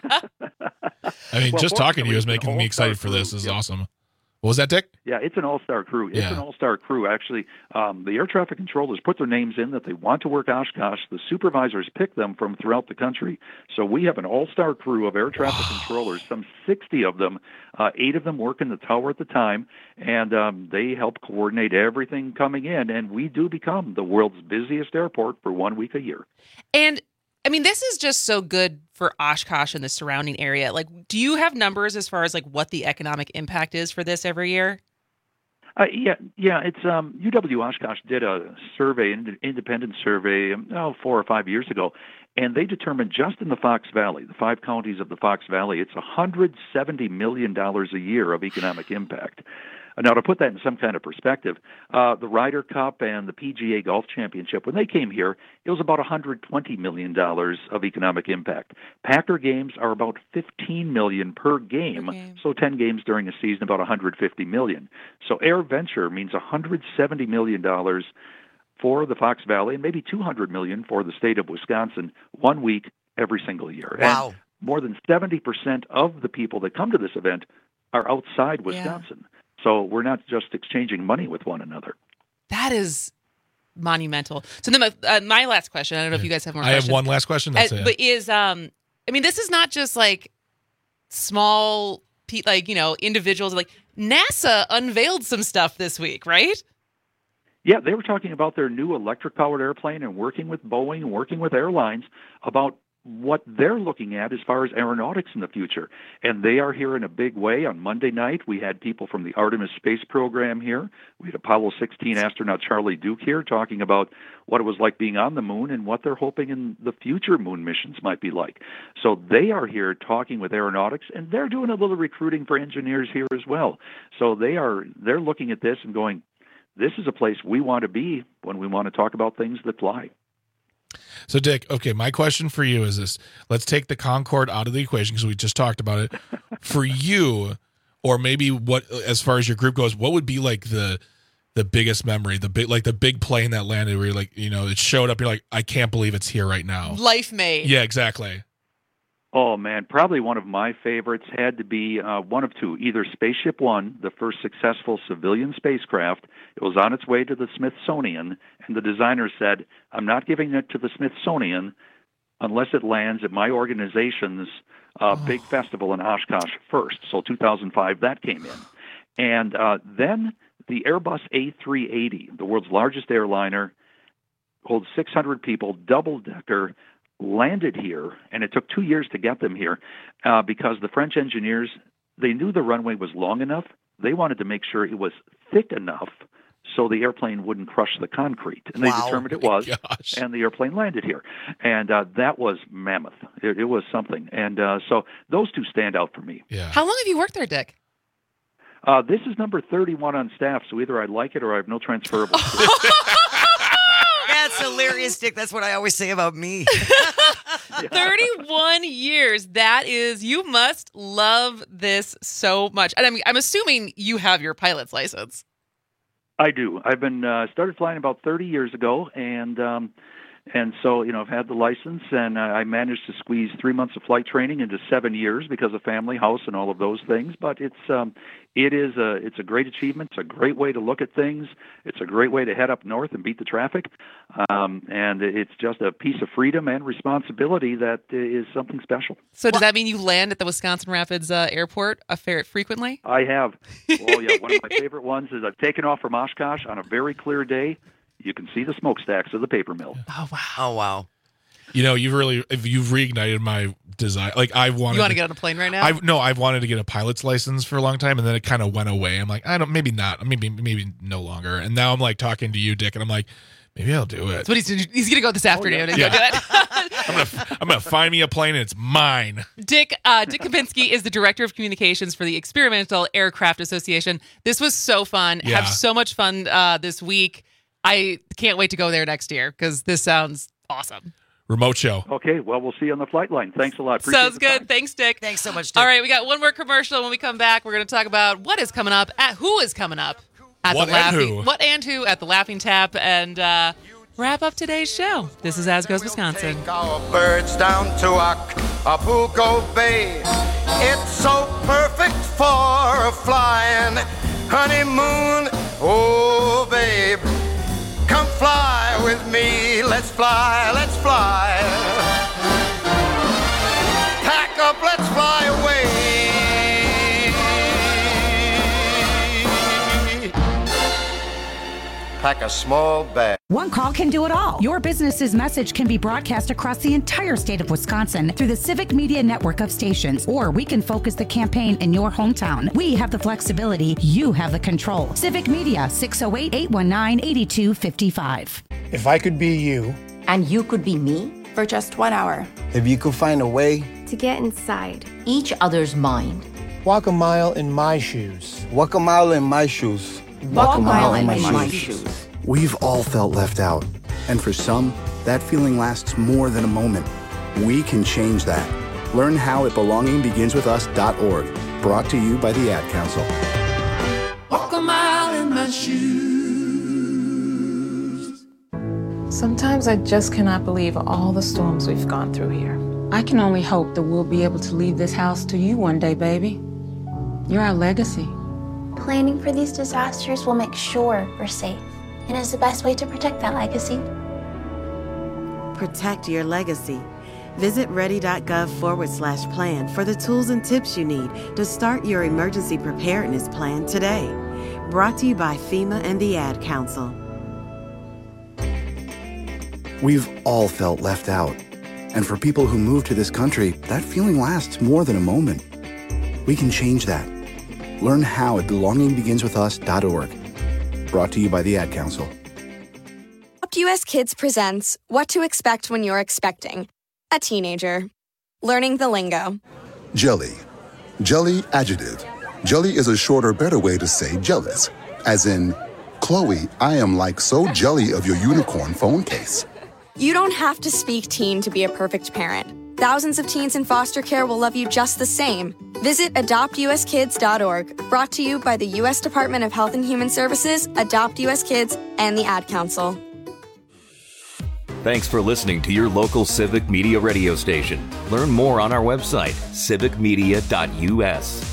I mean, just talking to you is making me excited for this. This is awesome. What was that, Dick? Yeah, it's an all-star crew. It's an all-star crew. Actually, the air traffic controllers put their names in that they want to work Oshkosh. The supervisors pick them from throughout the country. So we have an all-star crew of air traffic controllers, some 60 of them. 8 of them work in the tower at the time, and they help coordinate everything coming in. And we do become the world's busiest airport for 1 week a year. And I mean, this is just so good for Oshkosh and the surrounding area. Like, do you have numbers as far as like what the economic impact is for this every year? Yeah. It's UW Oshkosh did a survey, independent survey, 4 or 5 years ago, and they determined just in the Fox Valley, the 5 counties of the Fox Valley, it's $170 million a year of economic impact. Now, to put that in some kind of perspective, the Ryder Cup and the PGA Golf Championship, when they came here, it was about $120 million of economic impact. Packer games are about $15 million per game, so 10 games during a season, about $150 million. So AirVenture means $170 million for the Fox Valley and maybe $200 million for the state of Wisconsin 1 week every single year. Wow. And more than 70% of the people that come to this event are outside Wisconsin. So we're not just exchanging money with one another. That is monumental. So then my last question, I don't know if you guys have more questions. I have one last question. That's it. But this is not just like small, individuals. Like NASA unveiled some stuff this week, right? Yeah, they were talking about their new electric-powered airplane and working with Boeing and working with airlines about what they're looking at as far as aeronautics in the future. And they are here in a big way. On Monday night, we had people from the Artemis space program here. We had Apollo 16 astronaut Charlie Duke here talking about what it was like being on the moon and what they're hoping in the future moon missions might be like. So they are here talking with aeronautics, and they're doing a little recruiting for engineers here as well. So they're looking at this and going, this is a place we want to be when we want to talk about things that fly. So, Dick, okay, my question for you is this. Let's take the Concorde out of the equation because we just talked about it. For you, or maybe what, as far as your group goes, what would be like the biggest memory, the big plane that landed where you're like, it showed up, you're like, I can't believe it's here right now. Life made. Yeah, exactly. Oh, man, probably one of my favorites had to be one of two, either Spaceship One, the first successful civilian spacecraft. It was on its way to the Smithsonian, and the designer said, I'm not giving it to the Smithsonian unless it lands at my organization's big festival in Oshkosh first. So 2005, that came in. And then the Airbus A380, the world's largest airliner, holds 600 people, double-decker, landed here, and it took 2 years to get them here because the French engineers, they knew the runway was long enough. They wanted to make sure it was thick enough so the airplane wouldn't crush the concrete. And they determined it was, and the airplane landed here. And that was mammoth. It was something. And so those two stand out for me. Yeah. How long have you worked there, Dick? This is number 31 on staff, so either I like it or I have no transferable skills. That's hilarious, Dick. That's what I always say about me. 31 years. That is, you must love this so much. And I'm assuming you have your pilot's license. I do. I've been started flying about 30 years ago, and so I've had the license, and I managed to squeeze 3 months of flight training into 7 years because of family, house, and all of those things. But it's a great achievement. It's a great way to look at things. It's a great way to head up north and beat the traffic, and it's just a piece of freedom and responsibility that is something special. So does that mean you land at the Wisconsin Rapids Airport frequently? I have. Oh yeah, one of my favorite ones is I've taken off from Oshkosh on a very clear day. You can see the smokestacks of the paper mill. Oh wow! Oh wow! You've reignited my desire. Like I wanted. You want to get on a plane right now? I've wanted to get a pilot's license for a long time, and then it kind of went away. I'm like, maybe not. Maybe no longer. And now I'm like talking to you, Dick, and I'm like, maybe I'll do it. That's what he's gonna go this afternoon and go do it. I'm gonna find me a plane and it's mine. Dick Kapinski is the director of communications for the Experimental Aircraft Association. This was so fun. Yeah. Have so much fun this week. I can't wait to go there next year because this sounds awesome. Remote show. Okay, well, we'll see you on the flight line. Thanks a lot. Appreciate Sounds good. Time. Thanks, Dick. Thanks so much, Dick. All right, we got one more commercial. When we come back, we're going to talk about what is coming up who is coming up at What and who at the Laughing Tap, and wrap up today's show. This is As Goes Wisconsin. Take our birds down to Acapulco Bay. It's so perfect for a flying honeymoon. Oh, babe, come fly with me. Let's fly, let's fly. Pack up, let's fly away. Pack a small bag. One call can do it all. Your business's message can be broadcast across the entire state of Wisconsin through the Civic Media network of stations, or we can focus the campaign in your hometown. We have the flexibility. You have the control. Civic Media, 608-819-8255. If I could be you. And you could be me? For just 1 hour. If you could find a way. To get inside each other's mind. Walk a mile in my shoes. Walk a mile in my shoes. Walk a mile in my shoes. We've all felt left out, and for some, that feeling lasts more than a moment. We can change that. Learn how at belongingbeginswithus.org. Brought to you by the Ad Council. Walk a mile in my shoes. Sometimes I just cannot believe all the storms we've gone through here. I can only hope that we'll be able to leave this house to you one day, baby. You're our legacy. Planning for these disasters will make sure we're safe, and is the best way to protect that legacy. Protect your legacy. Visit ready.gov/plan for the tools and tips you need to start your emergency preparedness plan today. Brought to you by FEMA and the Ad Council. We've all felt left out. And for people who move to this country, that feeling lasts more than a moment. We can change that. Learn how at belongingbeginswithus.org. Brought to you by the Ad Council. Adopt US Kids presents What to Expect When You're Expecting a Teenager. Learning the lingo. Jelly. Jelly adjective. Jelly is a shorter, better way to say jealous. As in, Chloe, I am like so jelly of your unicorn phone case. You don't have to speak teen to be a perfect parent. Thousands of teens in foster care will love you just the same. Visit adoptuskids.org. Brought to you by the U.S. Department of Health and Human Services, Adopt US Kids, and the Ad Council. Thanks for listening to your local Civic Media radio station. Learn more on our website, civicmedia.us.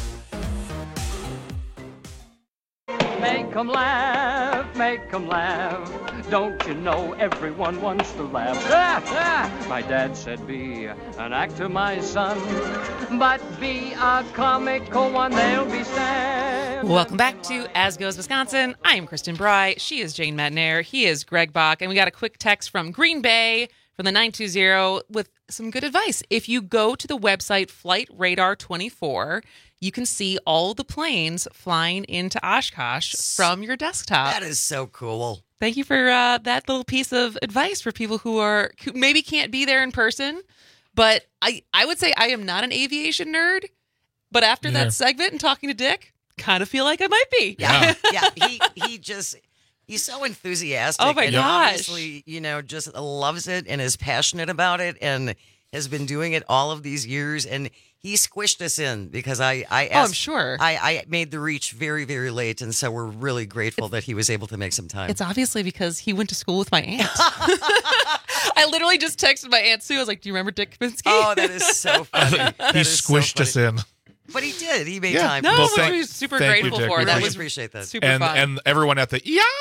Make 'em laugh, make 'em laugh. Don't you know everyone wants to laugh? My dad said be an actor, my son, but be a comical one, they'll be sad. Welcome back to As Goes Wisconsin. I am Kristen Bry. She is Jane Metnair. He is Greg Bach. And we got a quick text from Green Bay from the 920 with some good advice. If you go to the website Flight Radar 24, you can see all the planes flying into Oshkosh from your desktop. That is so cool. Thank you for that little piece of advice for people who maybe can't be there in person. But I would say I am not an aviation nerd. But after that segment and talking to Dick, kind of feel like I might be. Yeah. He's so enthusiastic. Oh my and gosh. Obviously, just loves it and is passionate about it and has been doing it all of these years. And he squished us in because I asked, I'm sure. I made the reach very, very late. And so we're really grateful that he was able to make some time. It's obviously because he went to school with my aunt. I literally just texted my Aunt Sue. I was like, do you remember Dick Kvinsky? Oh, that is so funny. He squished us in. But he did. He made time. No, Well, we're super grateful for. That was appreciate that. Super fun. And everyone at the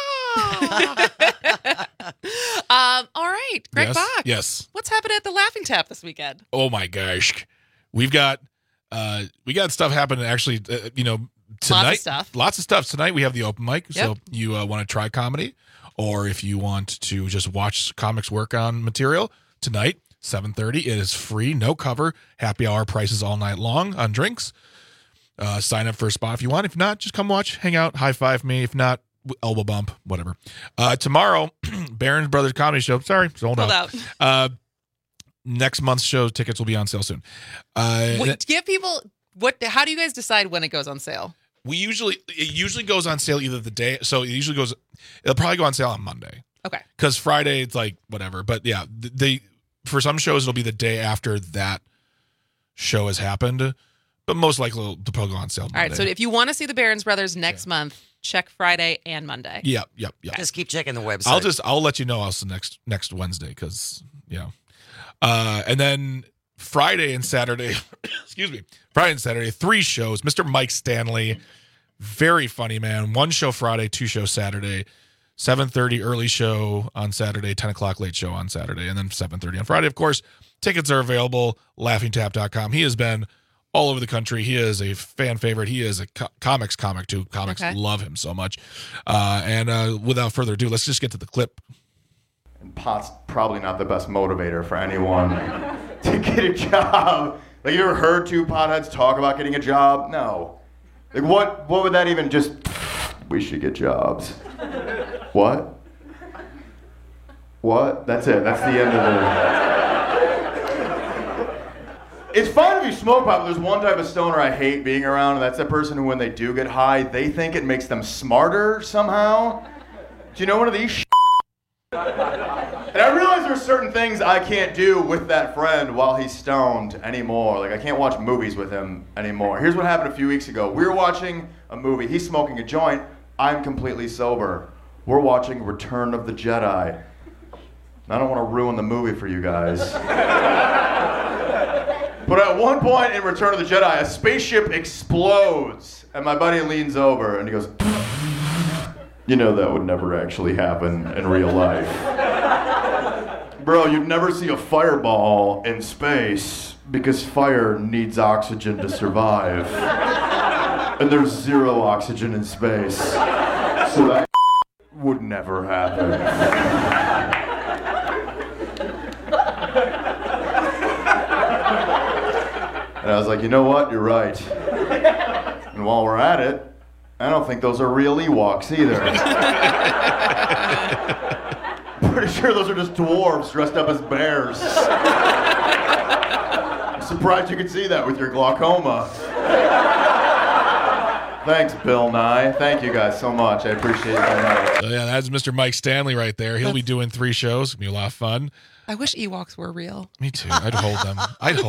all right, Greg Bach. Yes. What's happening at the Laughing Tap this weekend? Oh my gosh, we've got stuff happening. Actually, tonight, lots of stuff tonight. We have the open mic. Yep. So you want to try comedy, or if you want to just watch comics work on material tonight, 7:30. It is free, no cover, happy hour prices all night long on drinks. Sign up for a spot if you want. If not, just come watch, hang out, high five me. If not, elbow bump, whatever. Tomorrow, Barron's Brothers Comedy Show. Sorry, sold out. Next month's show tickets will be on sale soon. Give people how do you guys decide when it goes on sale? It usually goes on sale either the day. So it'll probably go on sale on Monday. Okay. Because Friday it's like whatever. But yeah, for some shows it'll be the day after that show has happened. But most likely it'll probably go on sale Monday. All right. So if you want to see the Barron's Brothers next month, check Friday and Monday. Yep. Just keep checking the website. I'll let you know also next Wednesday because and then Friday and Saturday, Friday and Saturday, 3 shows. Mr. Mike Stanley, very funny man. 1 show Friday, 2 shows Saturday. 7:30 early show on Saturday, 10 o'clock late show on Saturday, and then 7:30 on Friday. Of course, tickets are available. LaughingTap.com. He has been all over the country. He is a fan favorite. He is a comics comic too. Comics love him so much. And without further ado, let's just get to the clip. And pot's probably not the best motivator for anyone to get a job. Like, you ever heard 2 potheads talk about getting a job? No. Like, what would that even just... We should get jobs. What? That's it. That's the end of the... It's fine if you smoke pot, but there's one type of stoner I hate being around, and that's that person who, when they do get high, they think it makes them smarter somehow. Do you know one of these And I realize there's certain things I can't do with that friend while he's stoned anymore. Like, I can't watch movies with him anymore. Here's what happened a few weeks ago. We were watching a movie. He's smoking a joint. I'm completely sober. We're watching Return of the Jedi. I don't want to ruin the movie for you guys. But at one point in Return of the Jedi, a spaceship explodes, and my buddy leans over and he goes, you know that would never actually happen in real life. Bro, you'd never see a fireball in space because fire needs oxygen to survive. And there's 0 oxygen in space. So that would never happen. And I was like, you know what? You're right. And while we're at it, I don't think those are real Ewoks either. Pretty sure those are just dwarves dressed up as bears. I'm surprised you could see that with your glaucoma. Thanks, Bill Nye. Thank you guys so much. I appreciate it very much. So yeah, that's Mr. Mike Stanley right there. He'll be doing 3 shows. It'll be a lot of fun. I wish Ewoks were real. Me too. I'd hold them.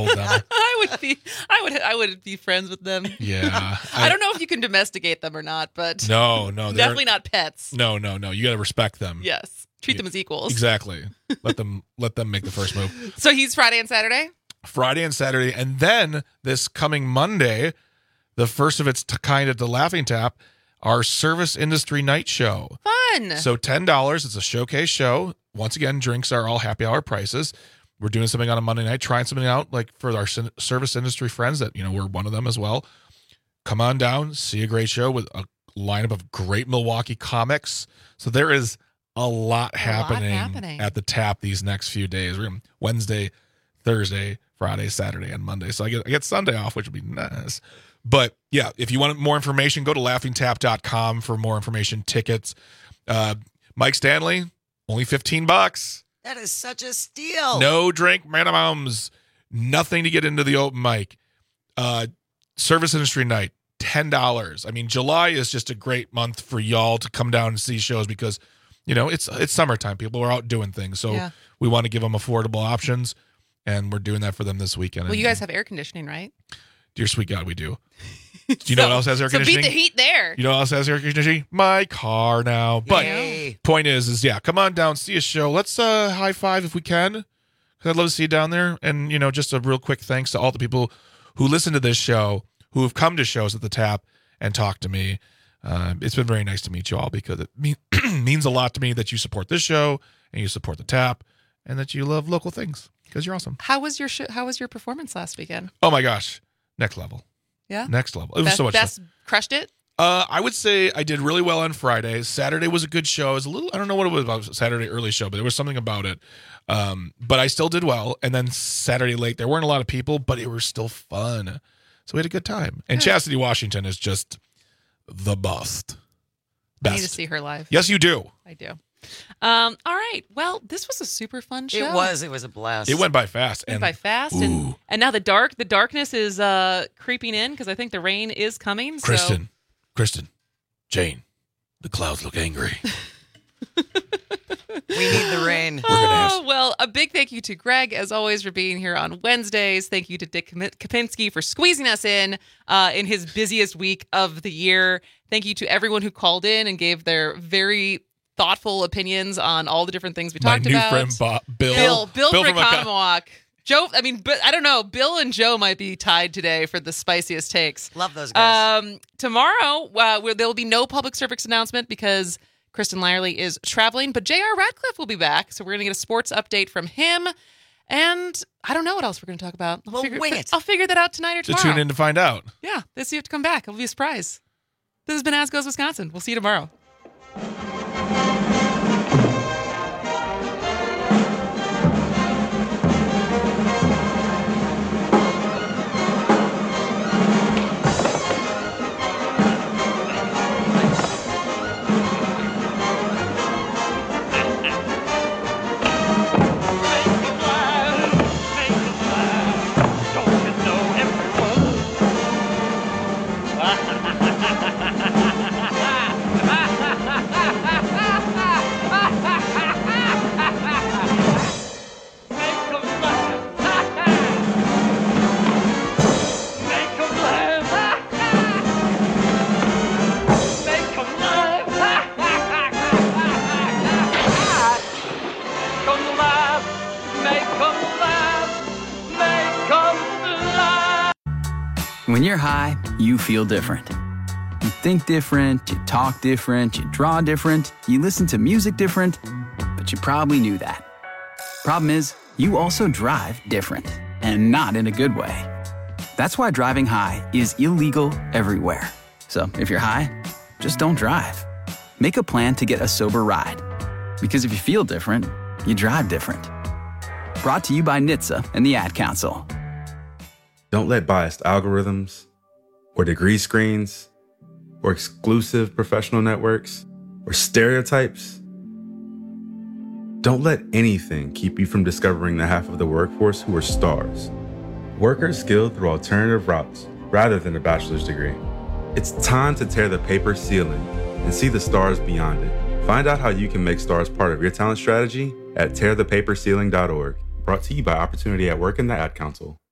I would be friends with them. Yeah. I don't know if you can domesticate them or not, but no, definitely not pets. No. You got to respect them. Yes. Treat them as equals. Exactly. Let them make the first move. So he's Friday and Saturday? Friday and Saturday. And then this coming Monday, the first of its kind at the Laughing Tap, our Service Industry Night Show. Fun. So $10. It's a showcase show. Once again, drinks are all happy hour prices. We're doing something on a Monday night, trying something out like for our service industry friends that, we're one of them as well. Come on down, see a great show with a lineup of great Milwaukee comics. So there is a lot happening at the Tap these next few days. We're Wednesday, Thursday, Friday, Saturday, and Monday. So I get Sunday off, which would be nice. But yeah, if you want more information, go to laughingtap.com for more information, tickets. Mike Stanley, only $15. That is such a steal. No drink minimums. Nothing to get into the open mic. Service Industry Night, $10. I mean, July is just a great month for y'all to come down and see shows because, it's summertime. People are out doing things. So we want to give them affordable options, and we're doing that for them this weekend. Well, you guys have air conditioning, right? Dear sweet God, we do. Do you know what else has air conditioning? So beat the heat there. You know what else has air conditioning? My car now. But point is come on down, see a show. Let's high five if we can. 'Cause I'd love to see you down there. And, just a real quick thanks to all the people who listen to this show, who have come to shows at the Tap and talked to me. It's been very nice to meet you all because it means a lot to me that you support this show and you support the Tap and that you love local things because you're awesome. How was your performance last weekend? Oh, my gosh. Next level. Yeah? Next level. It was so much fun. Crushed it? I would say I did really well on Friday. Saturday was a good show. It was I don't know what it was about Saturday early show, but there was something about it. But I still did well. And then Saturday late, there weren't a lot of people, but it was still fun. So we had a good time. And Chastity Washington is just the best. I need to see her live. Yes, you do. I do. All right. Well, this was a super fun show. It was a blast. It went by fast. And now the darkness is creeping in because I think the rain is coming. Kristen, Jane, the clouds look angry. We need the rain. Well, a big thank you to Greg, as always, for being here on Wednesdays. Thank you to Dick Kapinski for squeezing us in his busiest week of the year. Thank you to everyone who called in and gave their very thoughtful opinions on all the different things we talked about. My new friend, Bill from Economowoc. Joe, but I don't know. Bill and Joe might be tied today for the spiciest takes. Love those guys. Tomorrow, there will be no public service announcement because Kristen Lyerly is traveling, but J.R. Radcliffe will be back. So we're going to get a sports update from him. And I don't know what else we're going to talk about. Wing it. I'll figure that out tonight or tomorrow. To tune in to find out. Yeah, let's see if you have to come back. It'll be a surprise. This has been As Goes Wisconsin. We'll see you tomorrow. Ha ha ha ha ha! When you're high, you feel different. You think different, you talk different, you draw different, you listen to music different, but you probably knew that. Problem is, you also drive different, and not in a good way. That's why driving high is illegal everywhere. So if you're high, just don't drive. Make a plan to get a sober ride. Because if you feel different, you drive different. Brought to you by NHTSA and the Ad Council. Don't let biased algorithms, or degree screens, or exclusive professional networks, or stereotypes. Don't let anything keep you from discovering the half of the workforce who are stars. Workers skilled through alternative routes rather than a bachelor's degree. It's time to tear the paper ceiling and see the stars beyond it. Find out how you can make stars part of your talent strategy at tearthepaperceiling.org. Brought to you by Opportunity at Work and the Ad Council.